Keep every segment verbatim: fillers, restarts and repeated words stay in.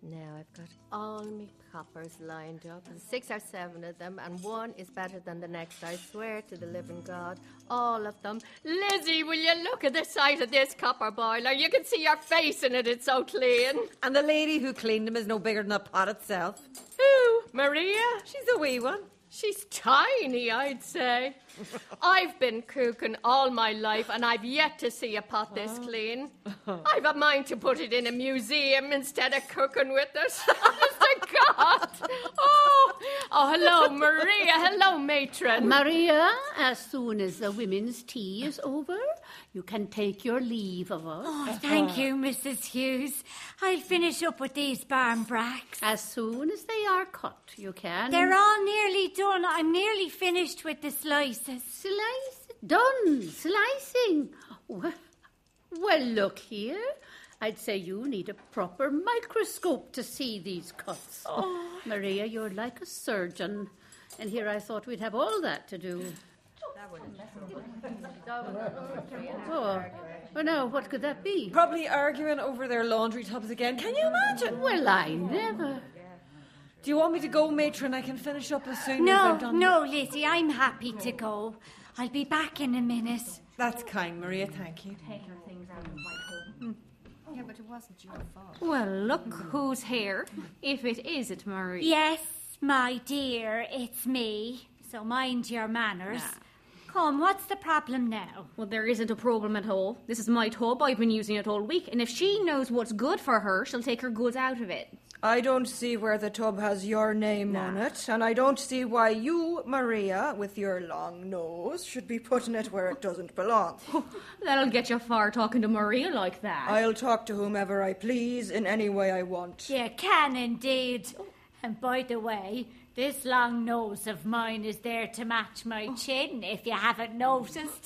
Now I've got all my coppers lined up, and six or seven of them, and one is better than the next, I swear to the living God. All of them. Lizzie, will you look at the sight of this copper boiler? You can see your face in it, it's so clean. And the lady who cleaned them is no bigger than the pot itself. Who? Maria? She's a wee one. She's tiny, I'd say. I've been cooking all my life, and I've yet to see a pot this clean. I've a mind to put it in a museum instead of cooking with it. Honest to God. Oh, oh, hello, Maria. Hello, matron. Maria, as soon as the women's tea is over, you can take your leave of us. Oh, thank you, Missus Hughes. I'll finish up with these barn bracks. As soon as they are cut, you can. They're all nearly done. I'm nearly finished with the slices. Slice? Done. Slicing. Well, well, look here. I'd say you need a proper microscope to see these cuts. Oh. Maria, you're like a surgeon. And here I thought we'd have all that to do. Oh, well, now, what could that be? Probably arguing over their laundry tubs again. Can you imagine? Well, I never. Do you want me to go, matron? I can finish up as soon no, as I've done. No, no, Lizzie, I'm happy to go. I'll be back in a minute. That's kind, Maria, thank you. Take her things out of my home. Yeah, but it wasn't your fault. Well, look who's here. If it is, it Marie. Yes, my dear, it's me. So mind your manners. Nah. Come, what's the problem now? Well, there isn't a problem at all. This is my tub. I've been using it all week. And if she knows what's good for her, she'll take her goods out of it. I don't see where the tub has your name nah. on it, and I don't see why you, Maria, with your long nose, should be putting it where it doesn't belong. That'll get you far talking to Maria like that. I'll talk to whomever I please in any way I want. You can indeed. And by the way, this long nose of mine is there to match my chin, if you haven't noticed.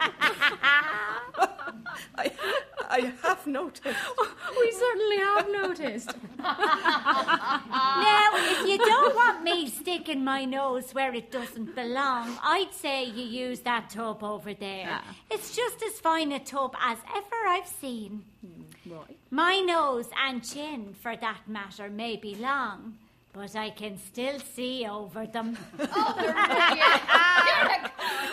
I, I have noticed. We certainly have noticed. Now, if you don't want me sticking my nose where it doesn't belong, I'd say you use that tub over there. Yeah. It's just as fine a tub as ever I've seen. Right. My nose and chin, for that matter, may be long, but I can still see over them. Oh,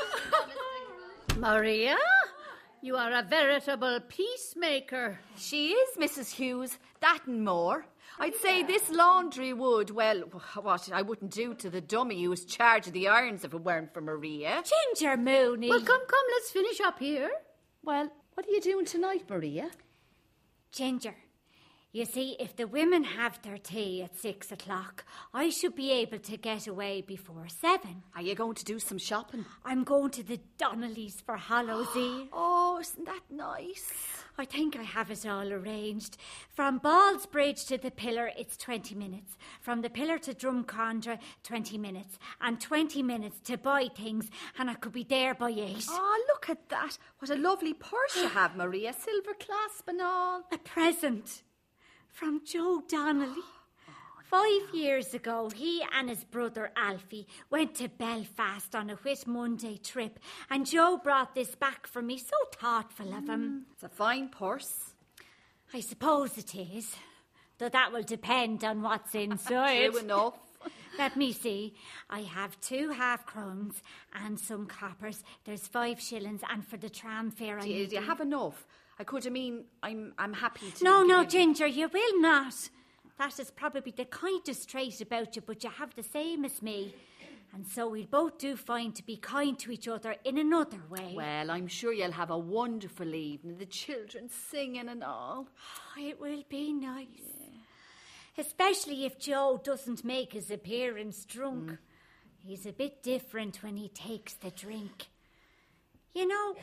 Maria, you are a veritable peacemaker. She is, Missus Hughes. That and more. I'd say this laundry would, well, what I wouldn't do to the dummy who was charged of the irons if it weren't for Maria. Ginger Mooney. Well, come, come, let's finish up here. Well, what are you doing tonight, Maria? Ginger. You see, if the women have their tea at six o'clock, I should be able to get away before seven. Are you going to do some shopping? I'm going to the Donnellys for Hallows Eve. Oh, isn't that nice? I think I have it all arranged. From Ballsbridge to the Pillar, it's twenty minutes. From the Pillar to Drumcondra, twenty minutes. And twenty minutes to buy things, and I could be there by eight. Oh, look at that. What a lovely purse you have, Maria. Silver clasp and all. A present. From Joe Donnelly. Five years ago, he and his brother Alfie went to Belfast on a Whit Monday trip, and Joe brought this back for me. So thoughtful of him. Mm, it's a fine purse. I suppose it is, though that will depend on what's inside. True enough. Let me see. I have two half crowns and some coppers. There's five shillings, and for the tram fare, I Do you, need do you to... have enough? I could, I mean, I'm I'm happy to... No, no, you... Ginger, you will not. That is probably the kindest trait about you, but you have the same as me. And so we'll both do fine to be kind to each other in another way. Well, I'm sure you'll have a wonderful evening, the children singing and all. It will be nice. Yeah. Especially if Joe doesn't make his appearance drunk. Mm. He's a bit different when he takes the drink. You know...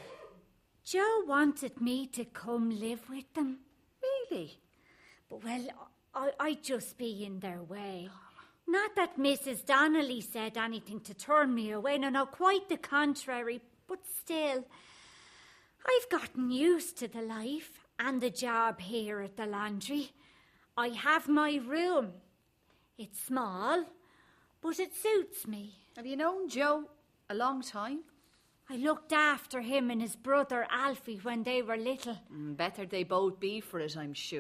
Joe wanted me to come live with them. Really? But, well, I, I'd just be in their way. Not that Missus Donnelly said anything to turn me away. No, no, quite the contrary. But still, I've gotten used to the life and the job here at the laundry. I have my room. It's small, but it suits me. Have you known Joe a long time? I looked after him and his brother Alfie when they were little. Mm, better they both be for it, I'm sure.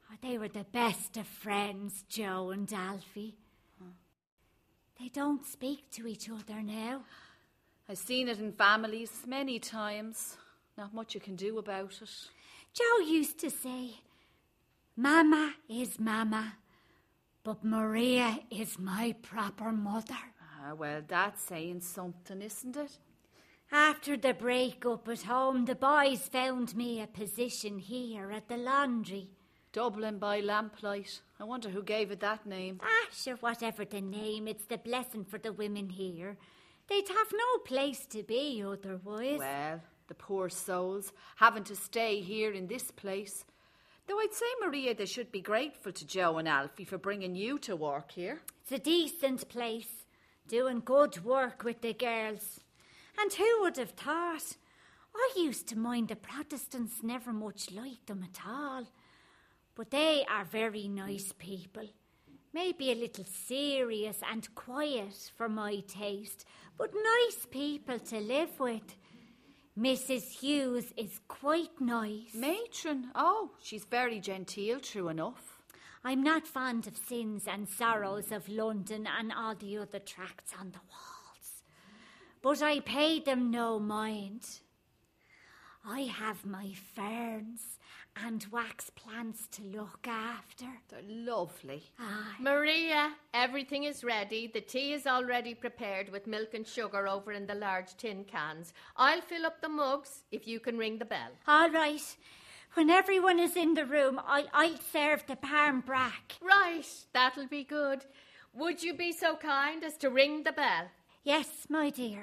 Oh, they were the best of friends, Joe and Alfie. Huh. They don't speak to each other now. I've seen it in families many times. Not much you can do about it. Joe used to say, Mama is Mama, but Maria is my proper mother. Ah, well, that's saying something, isn't it? After the break-up at home, the boys found me a position here at the laundry. Dublin by lamplight. I wonder who gave it that name. Ah, sure, whatever the name, it's the blessing for the women here. They'd have no place to be otherwise. Well, the poor souls, having to stay here in this place. Though I'd say, Maria, they should be grateful to Joe and Alfie for bringing you to work here. It's a decent place, doing good work with the girls. And who would have thought? I used to mind the Protestants never much liked them at all. But they are very nice people. Maybe a little serious and quiet for my taste, but nice people to live with. Missus Hughes is quite nice. Matron? Oh, she's very genteel, true enough. I'm not fond of Sins and Sorrows of London and all the other tracts on the walls. But I pay them no mind. I have my ferns and wax plants to look after. They're lovely. Aye. Maria, everything is ready. The tea is already prepared with milk and sugar over in the large tin cans. I'll fill up the mugs if you can ring the bell. All right. When everyone is in the room, I'll, I'll serve the parm brack. Right, that'll be good. Would you be so kind as to ring the bell? Yes, my dear.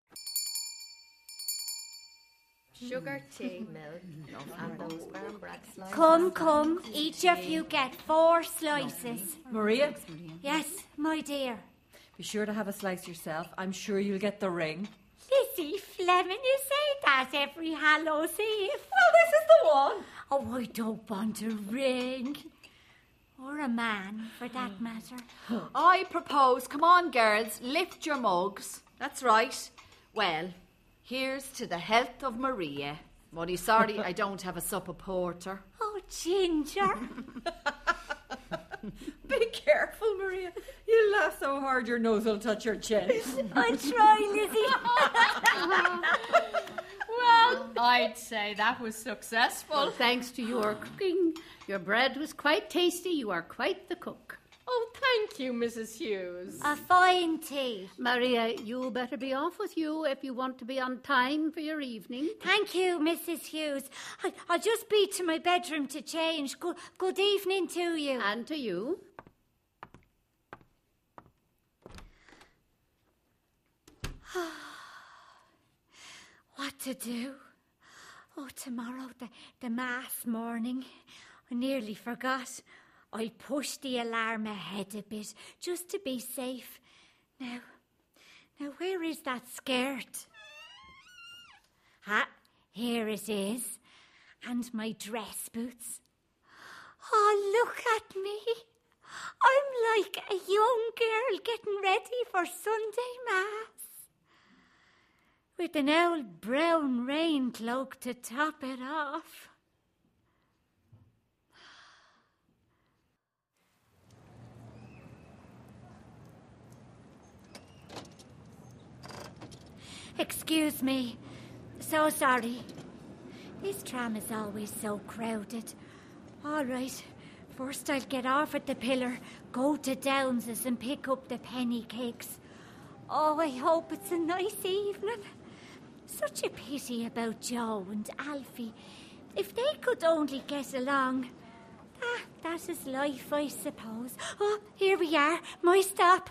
Sugar, tea, milk, and those barmbrack slices. Come, come, each of you get four slices. Maria, Yes, my dear. be sure to have a slice yourself. I'm sure you'll get the ring. Lizzie Fleming, you say that every Hallows Eve. Well, this is the one. Oh, I don't want a ring. Or a man, for that matter. I propose, come on, girls, lift your mugs. That's right. Well, here's to the health of Maria. Only sorry I don't have a sup of porter. Oh, Ginger. Be careful, Maria. You laugh so hard your nose will touch your chin. I'll try, Lizzie. Well, I'd say that was successful. Well, thanks to your cooking, your bread was quite tasty. You are quite the cook. Oh, thank you, Missus Hughes. A fine tea. Maria, you better be off with you if you want to be on time for your evening. Thank you, Missus Hughes. I, I'll just be to my bedroom to change. Good, good evening to you. And to you. What to do? Oh, tomorrow, the, the mass morning. I nearly forgot. I'll push the alarm ahead a bit, just to be safe. Now, now where is that skirt? Ah, here it is. And my dress boots. Oh, look at me. I'm like a young girl getting ready for Sunday Mass. With an old brown rain cloak to top it off. Excuse me. So sorry. This tram is always so crowded. All right. First I'll get off at the pillar, go to Downs's and pick up the penny cakes. Oh, I hope it's a nice evening. Such a pity about Joe and Alfie. If they could only get along. Ah, that is life, I suppose. Oh, here we are. My stop.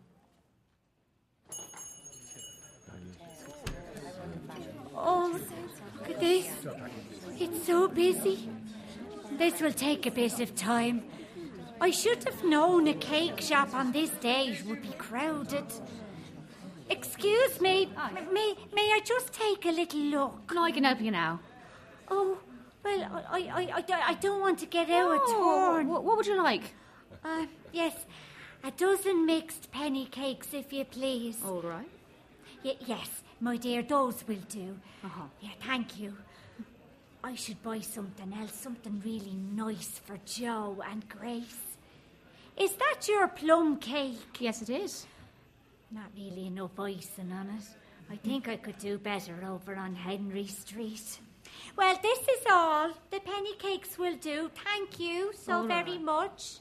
Oh, look at this. It's so busy. This will take a bit of time. I should have known a cake shop on this day would be crowded. Excuse me, M- may may I just take a little look? No, I can help you now. Oh, well, I I, I, I- I don't want to get out of Oh, turn. wh- what would you like? Uh, yes, a dozen mixed penny cakes, if you please. All right. Y- yes, my dear, those will do. Uh-huh. Yeah, thank you. I should buy something else, something really nice for Joe and Grace. Is that your plum cake? Yes, it is. Not really enough icing on it. I think I could do better over on Henry Street. Well, this is all. The penny cakes will do. Thank you so All very right. much.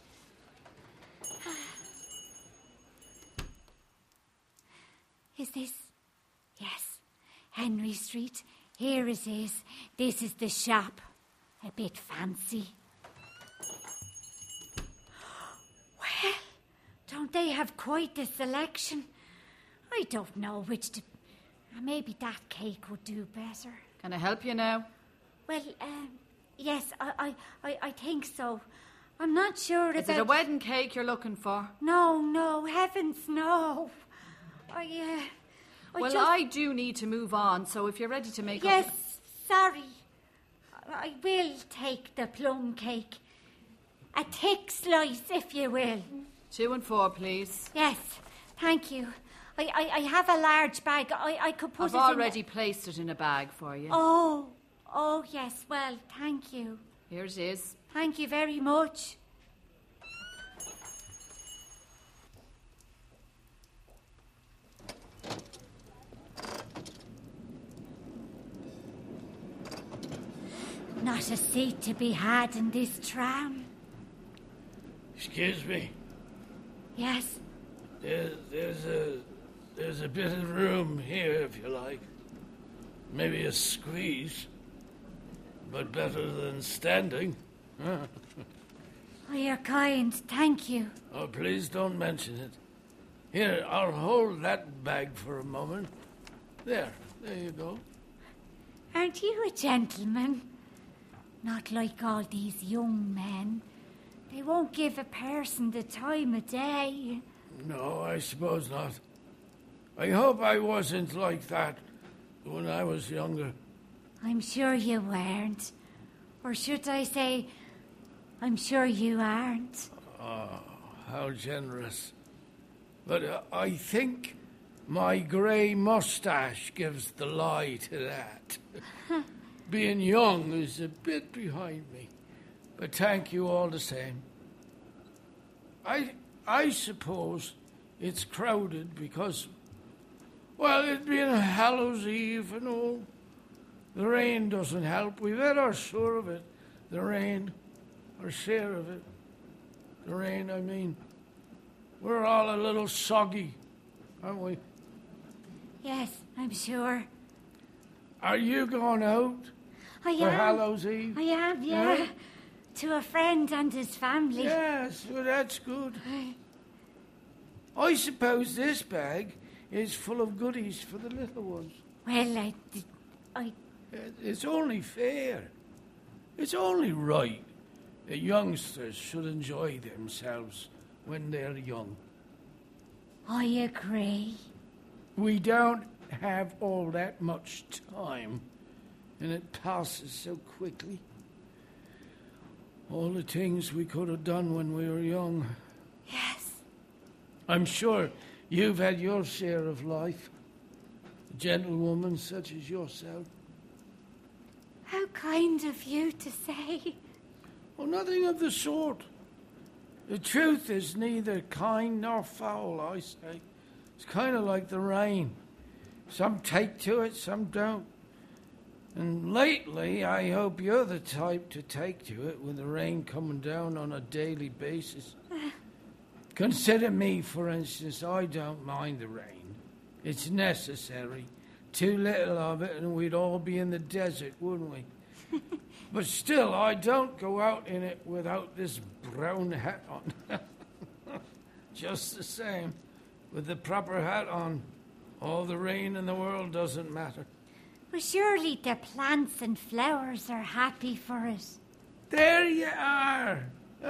Is this? Yes. Henry Street. Here it is. This is the shop. A bit fancy. Well, don't they have quite the selection? I don't know which to... Maybe that cake would do better. Can I help you now? Well, um, yes, I, I, I, I think so. I'm not sure Is about... it a wedding cake you're looking for? No, no, heavens, no. I, uh... I Well, just... I do need to move on, so if you're ready to make Yes, up... sorry. I will take the plum cake. A thick slice, if you will. Two and four, please. Yes, thank you. I, I, I have a large bag. I, I could put I've it already in... placed it in a bag for you. Oh, oh, yes, well, thank you. Here it is. Thank you very much. Not a seat to be had in this tram. Excuse me. Yes, There's, there's a there's a bit of room here if you like. Maybe a squeeze, but better than standing. oh, you're kind. Thank you. Oh, please don't mention it. Here, I'll hold that bag for a moment. There, there you go. Aren't you a gentleman? Not like all these young men. They won't give a person the time of day. No, I suppose not. I hope I wasn't like that when I was younger. I'm sure you weren't. Or should I say, I'm sure you aren't. Oh, how generous. But uh, I think my grey moustache gives the lie to that. Being young is a bit behind me. But thank you all the same. I I suppose it's crowded because, well, it being a Hallows Eve and all. The rain doesn't help. We've had our share of it. The rain, our share of it. The rain, I mean. We're all a little soggy, aren't we? Yes, I'm sure. Are you going out I for am. Hallows Eve? I am, yeah. Yeah? To a friend and his family. Yes, well, that's good. I suppose this bag is full of goodies for the little ones. Well, I, did- I, It's only fair. It's only right that youngsters should enjoy themselves when they're young. I agree. We don't have all that much time, and it passes so quickly. All the things we could have done when we were young. Yes. I'm sure you've had your share of life. A gentlewoman such as yourself. How kind of you to say. Oh, nothing of the sort. The truth is neither kind nor foul, I say. It's kind of like the rain. Some take to it, some don't. And lately, I hope you're the type to take to it with the rain coming down on a daily basis. Consider me, for instance. I don't mind the rain. It's necessary. Too little of it and we'd all be in the desert, wouldn't we? But still, I don't go out in it without this brown hat on. Just the same, with the proper hat on, all the rain in the world doesn't matter. Well, surely the plants and flowers are happy for it. There you are.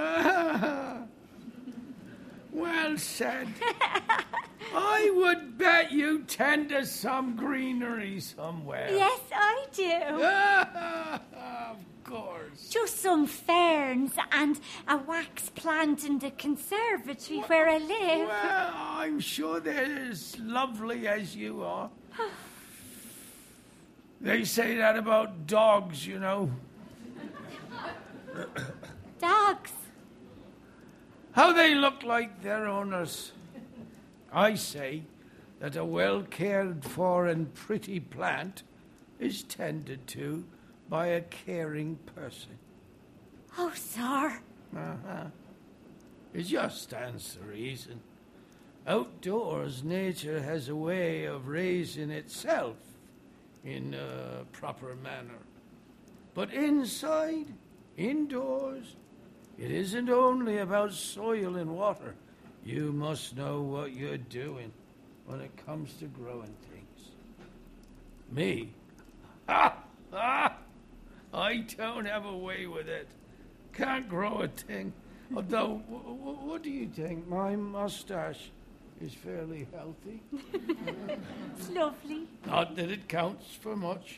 Well said. I would bet you tend to some greenery somewhere. Yes, I do. Of course. Just some ferns and a wax plant in the conservatory where I live. Well, I'm sure they're as lovely as you are. They say that about dogs, you know. Dogs. How they look like their owners. I say that a well-cared-for and pretty plant is tended to by a caring person. Oh, sir. Uh-huh. It just stands to reason. Outdoors, nature has a way of raising itself in a proper manner. But inside, indoors, it isn't only about soil and water. You must know what you're doing when it comes to growing things. Me? Ha! Ha! I don't have a way with it. Can't grow a thing. Although, w- w- what do you think? My mustache is fairly healthy. It's lovely. Not that it counts for much.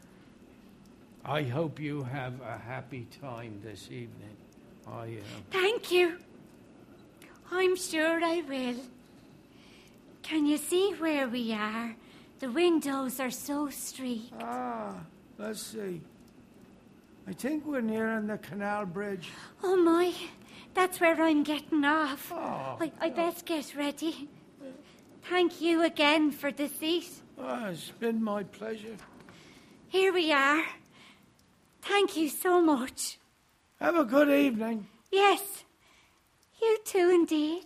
I hope you have a happy time this evening. I am. Thank you. I'm sure I will. Can you see where we are? The windows are so streaked. Ah, let's see. I think we're nearing the canal bridge. Oh, my. That's where I'm getting off. Oh, I, I best get ready. Thank you again for the seat. Ah, it's been my pleasure. Here we are. Thank you so much. Have a good evening. Yes, you too indeed.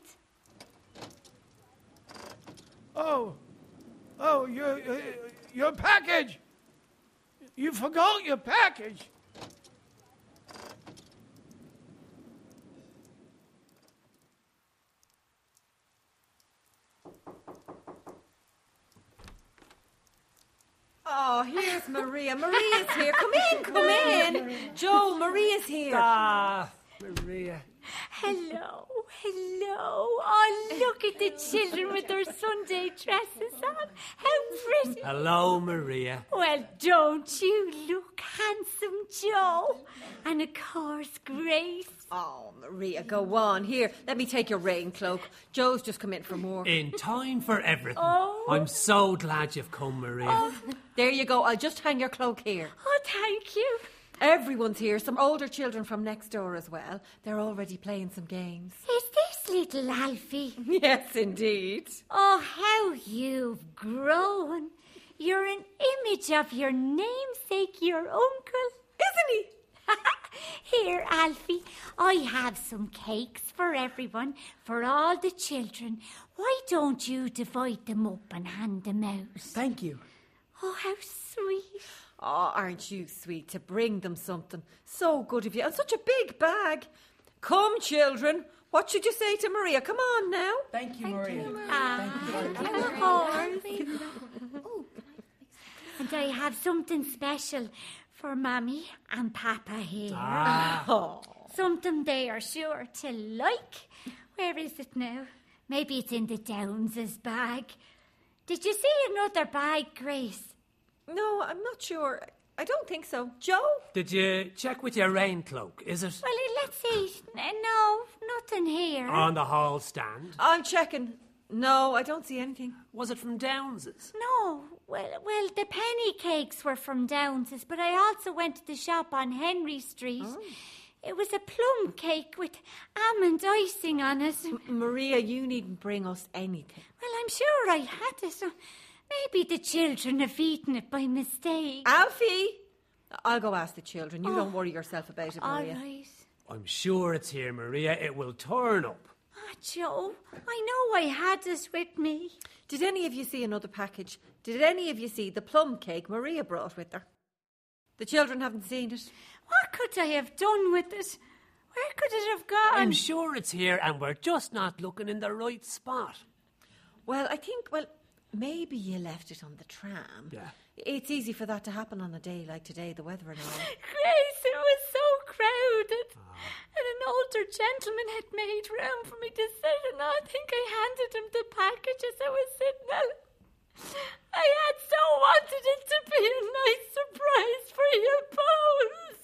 Oh, oh, your, uh, your package. You forgot your package. Oh, here's Maria. Maria's here. Come in, come in. Joe, Maria's here. Ah, Maria. Hello, hello. Oh, look at the children with their Sunday dresses on. How pretty. Hello, Maria. Well, don't you look handsome, Joe? And of course, Grace. Oh, Maria, go on. Here, let me take your rain cloak. Joe's just come in from work. In time for everything. Oh. I'm so glad you've come, Maria. Oh, there you go. I'll just hang your cloak here. Oh, thank you. Everyone's here. Some older children from next door as well. They're already playing some games. Is this little Alfie? Yes, indeed. Oh, how you've grown. You're an image of your namesake, your uncle. Isn't he? Here, Alfie, I have some cakes for everyone, for all the children. Why don't you divide them up and hand them out? Thank you. Oh, how sweet. Oh, aren't you sweet to bring them something? So good of you. And such a big bag. Come, children. What should you say to Maria? Come on now. Thank you, Maria. Ah, of course. And I have something special for Mammy and Papa here. Ah. Oh. Something they are sure to like. Where is it now? Maybe it's in the Downs' bag. Did you see another bag, Grace? No, I'm not sure. I don't think so. Joe? Did you check with your rain cloak, is it? Well, let's see. N- No, nothing here. On the hall stand. I'm checking. No, I don't see anything. Was it from Downs's? No, well, well, the penny cakes were from Downs's, but I also went to the shop on Henry Street. Oh. It was a plum cake with almond icing on it. M- Maria, you needn't bring us anything. Well, I'm sure I had it. So maybe the children have eaten it by mistake. Alfie! I'll go ask the children. You Oh. don't worry yourself about it, All Maria. right. I'm sure it's here, Maria. It will turn up. Ah, Joe, I know I had it with me. Did any of you see another package? Did any of you see the plum cake Maria brought with her? The children haven't seen it. What could I have done with it? Where could it have gone? I'm sure it's here and we're just not looking in the right spot. Well, I think, well, maybe you left it on the tram. Yeah. It's easy for that to happen on a day like today, the weather and all. Grace, it was so crowded. And an older gentleman had made room for me to sit, and I think I handed him the package as I was sitting out. I had so wanted it to be a nice surprise for you both.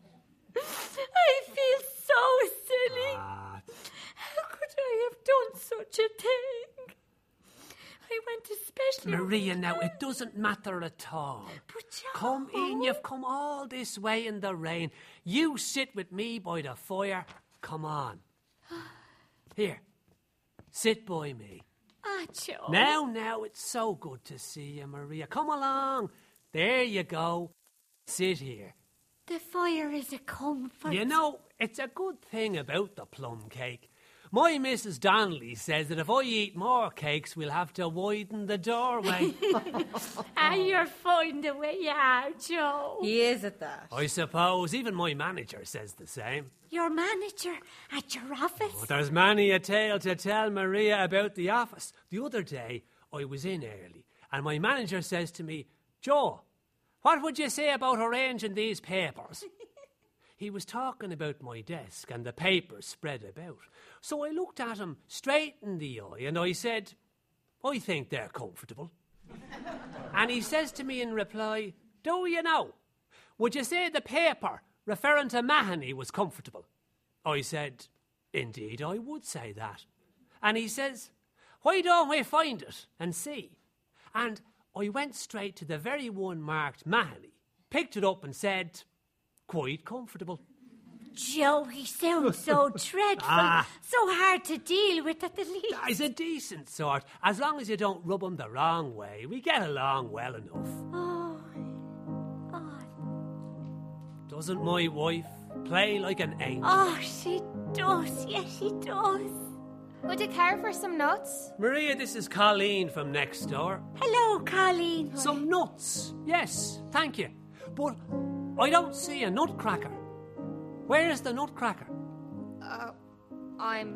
I feel so silly. Ah, How could I have done such a thing? I went especially... Maria, now, it doesn't matter at all. But Come in, you've come all this way in the rain. You sit with me by the fire. Come on. Here, sit by me. Ah, Joe. Now, now, it's so good to see you, Maria. Come along. There you go. Sit here. The fire is a comfort. You know, it's a good thing about the plum cake. My Missus Donnelly says that if I eat more cakes, we'll have to widen the doorway. Ah, you're fine the way you are, Joe. He is at that. I suppose even my manager says the same. Your manager at your office? But there's many a tale to tell Maria about the office. The other day, I was in early, and my manager says to me, Joe, what would you say about arranging these papers? He was talking about my desk and the papers spread about. So I looked at him straight in the eye and I said, I think they're comfortable. And he says to me in reply, do you know, would you say the paper referring to Mahoney was comfortable? I said, indeed I would say that. And he says, why don't we find it and see? And I went straight to the very one marked Mahoney, picked it up and said, quite comfortable. Joe, he sounds so dreadful. Ah. So hard to deal with at the least. He's a decent sort. As long as you don't rub him the wrong way, we get along well enough. Oh. Oh. Doesn't my wife play like an angel? Oh, she does. Yes, she does. Would you care for some nuts? Maria, this is Colleen from next door. Hello, Colleen. Some nuts. Yes, thank you. But I don't see a nutcracker. Where is the nutcracker? Uh, I'm...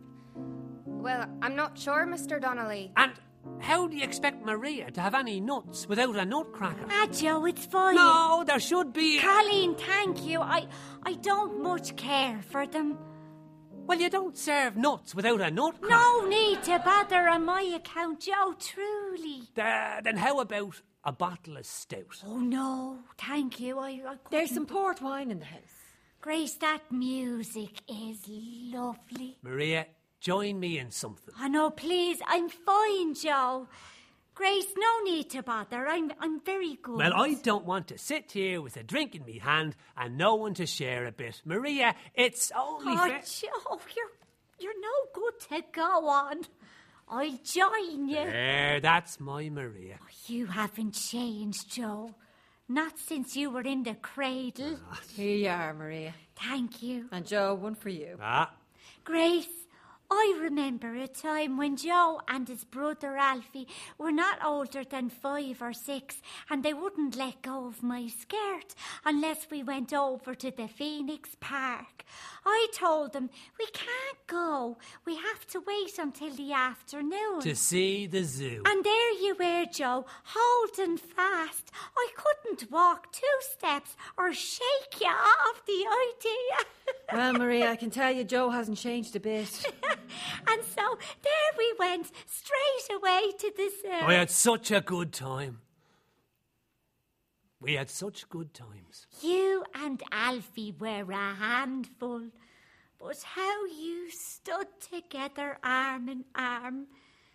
Well, I'm not sure, Mister Donnelly. And how do you expect Maria to have any nuts without a nutcracker? Ah, Joe, it's fine. No, there should be... Colleen, thank you. I, I don't much care for them. Well, you don't serve nuts without a nutcracker. No need to bother on my account, Joe, truly. Uh, then how about a bottle of stout? Oh, no, thank you. I, I There's some port wine in the house. Grace, that music is lovely. Maria, join me in something. Oh, no, please, I'm fine, Joe. Grace, no need to bother. I'm I'm very good. Well, I don't want to sit here with a drink in me hand and no one to share a bit. Maria, it's only Oh, fair... Joe, you're, you're no good to go on. I'll join you. There, that's my Maria. You haven't changed, Joe. Not since you were in the cradle. Here you are, Maria. Thank you. And Joe, one for you. Ah, Grace, I remember a time when Joe and his brother Alfie were not older than five or six, and they wouldn't let go of my skirt unless we went over to the Phoenix Park. I told them, we can't go. We have to wait until the afternoon. to see the zoo. And there you were, Joe, holding fast. I couldn't walk two steps or shake you off the idea. Well, Maria, I can tell you Joe hasn't changed a bit. And so there we went, straight away to the zoo. I had such a good time. We had such good times. You and Alfie were a handful, but how you stood together arm in arm.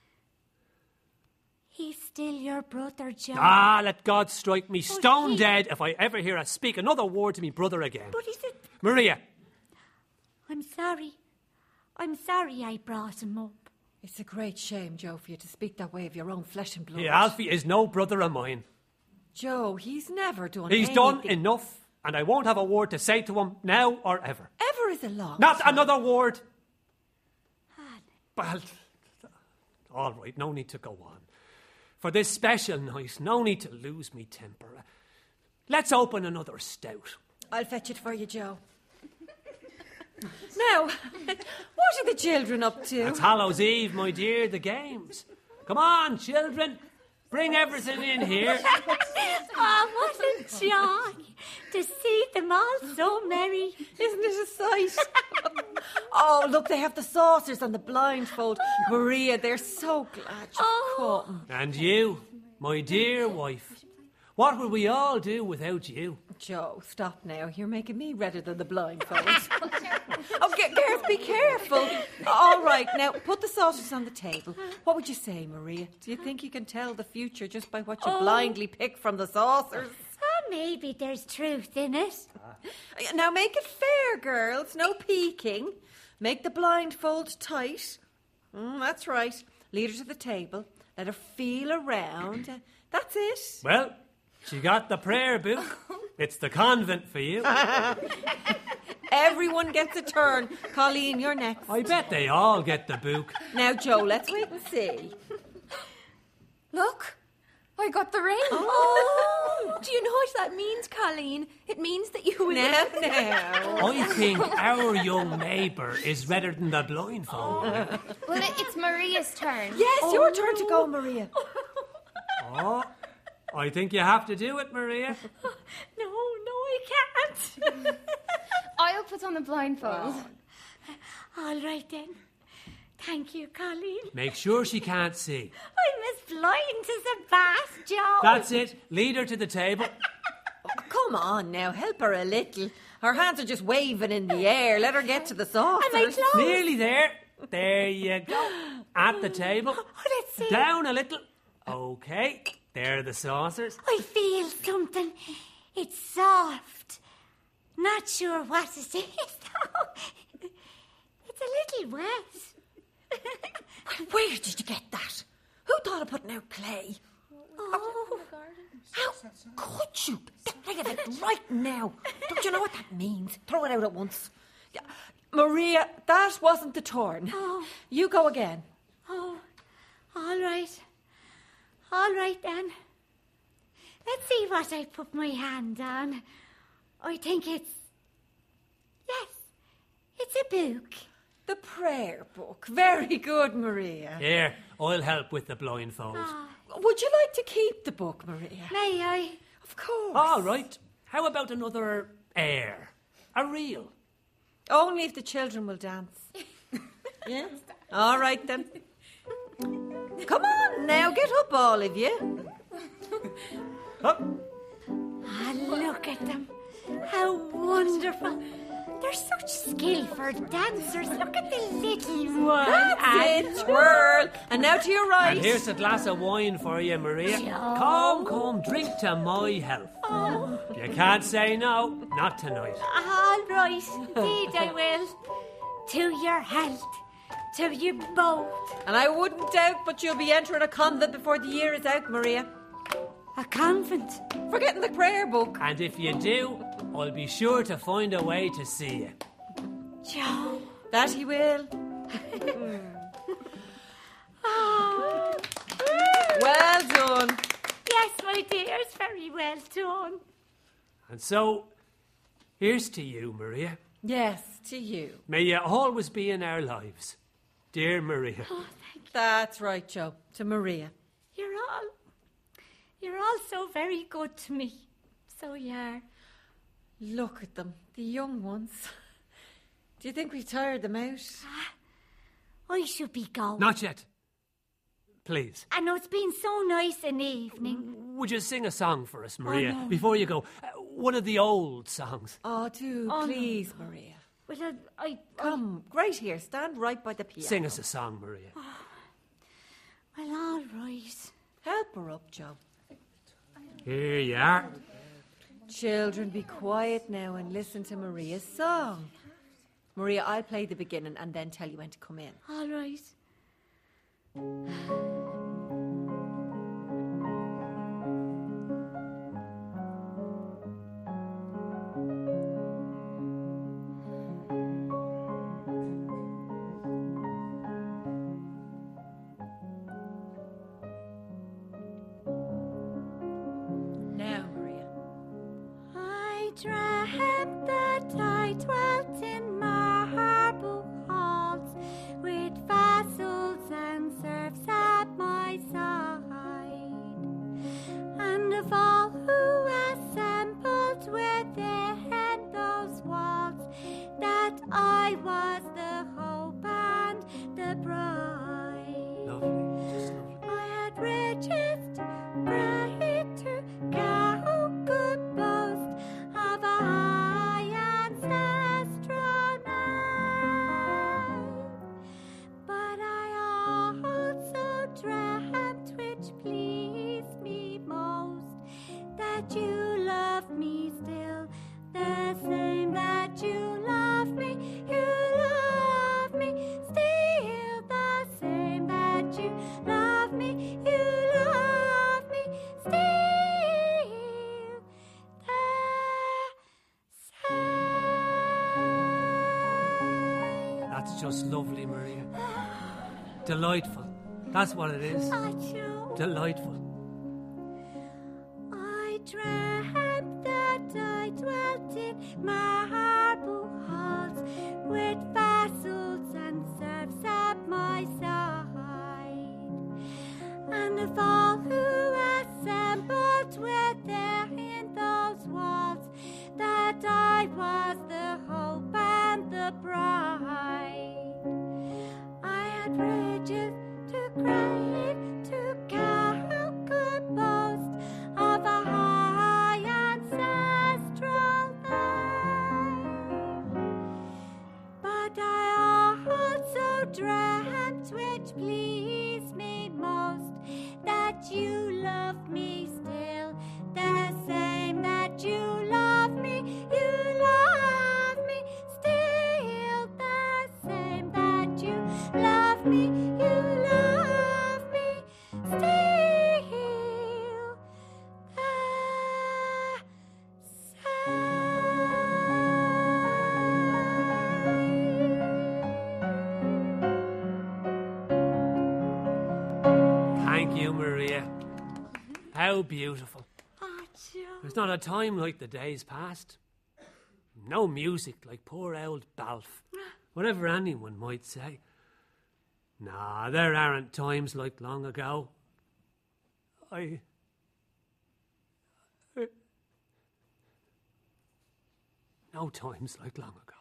He's still your brother, Joe. Ah, let God strike me stone he- dead if I ever hear her speak another word to me brother again. But is it... Maria, I'm sorry. I'm sorry I brought him up. It's a great shame, Joe, for you to speak that way of your own flesh and blood. yeah, Alfie is no brother of mine. Joe, he's never done He's anything. done enough, and I won't have a word to say to him now or ever. Ever is a long Not time. another word. Well, all right, no need to go on. For this special night, no need to lose me temper. Let's open another stout. I'll fetch it for you, Joe. Now, what are the children up to? It's Hallows Eve, my dear, the games. Come on, children. Bring everything in here. Oh, what a joy to see them all so merry. Isn't it a sight? Oh, look, they have the saucers and the blindfold. Maria, they're so glad you've Oh. come. And you, my dear wife. What would we all do without you? Joe, stop now. You're making me redder than the blindfold. Oh, G- Gareth, be careful. All right, now put the saucers on the table. What would you say, Maria? Do you think you can tell the future just by what you Oh. blindly pick from the saucers? maybe there's truth in it. Now make it fair, girls. No peeking. Make the blindfold tight. Mm, that's right. Lead her to the table. Let her feel around. Uh, that's it. Well, she got the prayer book. It's the convent for you. Everyone gets a turn. Colleen, you're next. I bet they all get the book. Now, Joe, let's wait and see. Look, I got the ring. Oh, do you know what that means, Colleen? It means that you will... Now, now. I think our young neighbour is redder than the blindfold. Well, it, it's Maria's turn. Yes, Oh, your no. turn to go, Maria. Oh, I think you have to do it, Maria. No, no, I can't. I'll put on the blindfold. All right then. Thank you, Colleen. Make sure she can't see. I'm as blind as a bat, Joe. That's it. Lead her to the table. Oh, come on now, help her a little. Her hands are just waving in the air. Let her get to the saucers. Am I close? Nearly there. There you go. At the table. Oh, let's see. Down a little. Okay. There are the saucers. I feel something. It's soft. Not sure what it is, though. It's a little wet. Well, where did you get that? Who thought of putting out clay? Oh, How could you? Get rid of it right now. Don't you know what that means? Throw it out at once. Yeah. Maria, that wasn't the turn. Oh. You go again. oh, all right. All right then. Let's see what I put my hand on. I think it's... Yes, it's a book. The prayer book. Very good, Maria. Here, I'll help with the blindfold. Ah, Would you like to keep the book, Maria? may I? Of course. All right. How about another air? A reel? Only if the children will dance. Yeah? All right then. Come on now, get up, all of you. Up. Ah, look at them. How wonderful. They're such skillful dancers. Look at the little one. That's and it, twirl. And now to your right. And here's a glass of wine for you, Maria. Come, come, drink to my health. Oh, You can't say no. Not tonight. all right. Indeed I will. To your health. To you both. And I wouldn't doubt but you'll be entering a convent before the year is out, Maria. A convent. Forgetting the prayer book. And if you do, I'll be sure to find a way to see you. Joe. That he will. Oh. Well done. Yes, my dears, very well done. And so, here's to you, Maria. Yes, to you. May you always be in our lives. Dear Maria. Oh, thank you. That's right, Joe. To Maria. You're all... You're all so very good to me. So you are. Look at them, the young ones. Do you think we've tired them out? I should be going. Not yet. Please. I know it's been so nice an evening. Would you sing a song for us, Maria, no. before you go? Uh, one of the old songs. Oh, do, Oh, no. please, Maria. Well, I... I Come, right here. Stand right by the piano. Sing us a song, Maria. well, all right. Help her up, Joe. Here you are. Children, be quiet now and listen to Maria's song. Maria, I'll play the beginning and then tell you when to come in. All right. Now, Maria. I dreamt that I dwelt in marble halls with vassals and serfs at my side, and of all who assembled within those walls, that I was the hope and the bride. Lovely. Just lovely. I had riches great to go, could boast of a high ancestral name. But I also dreamt, which pleased me most, that you love That's just lovely, Maria. Delightful. That's what it is. Ah, Joe. Delightful. I dreamt that I dwelt in marble halls with vassals and serfs at my side, and of all who assembled within those walls, that I was the hope and the bride. I had riches to crave, to count, could boast of a high ancestral name. But I also dreamt, which pleased me most, that you loved me still the same, that you love me, you love me still the same, that you love me, you love me still the Thank you, Maria. How beautiful. Oh, Joe. There's not a time like the days past. No music like poor old Balf. Whatever anyone might say. Nah, there aren't times like long ago. I... I- No times like long ago.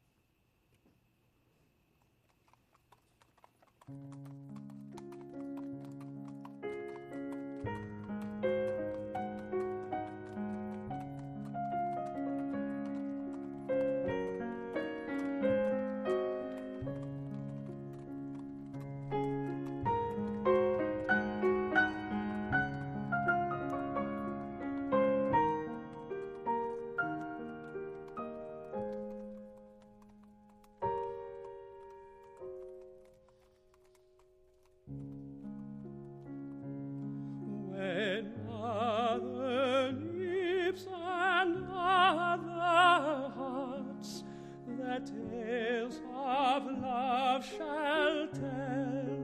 When other lips and other hearts their tales of love shall tell,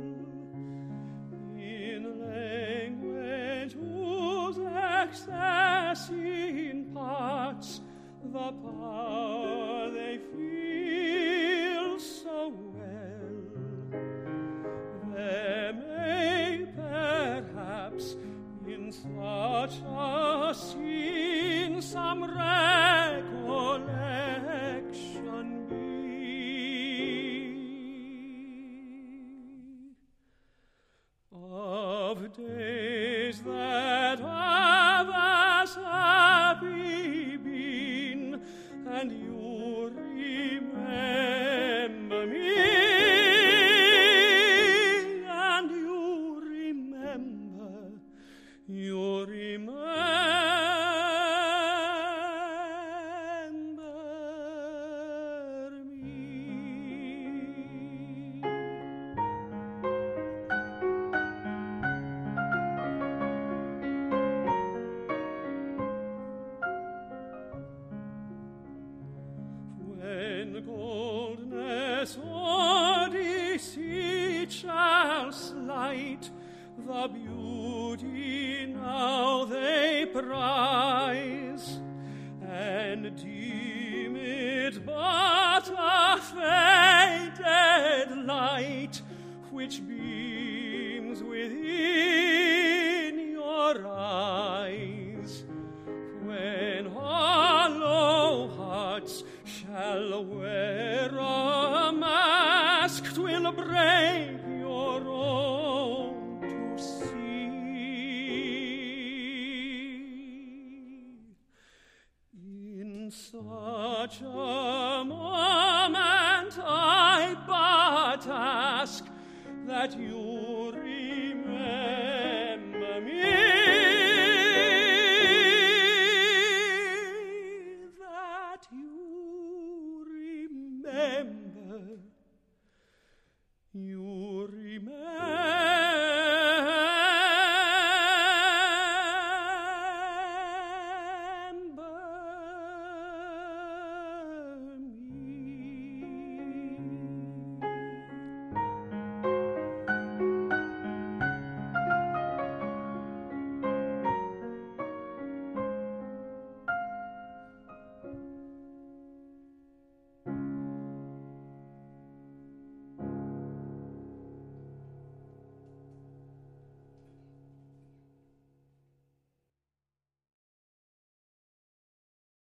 in language whose excess imparts the power they feel so well, there may perhaps in such a scene some recollection be of days that have as happy been, and you remember me, and you remember, you remember when goldness or deceit shall slight the beauty now they prize, and deem it but a faded light which beams within your eyes, when hollow hearts shall wear a mask, 'twill break your own to see. In such a moment I but ask that you remember me, that you remember, you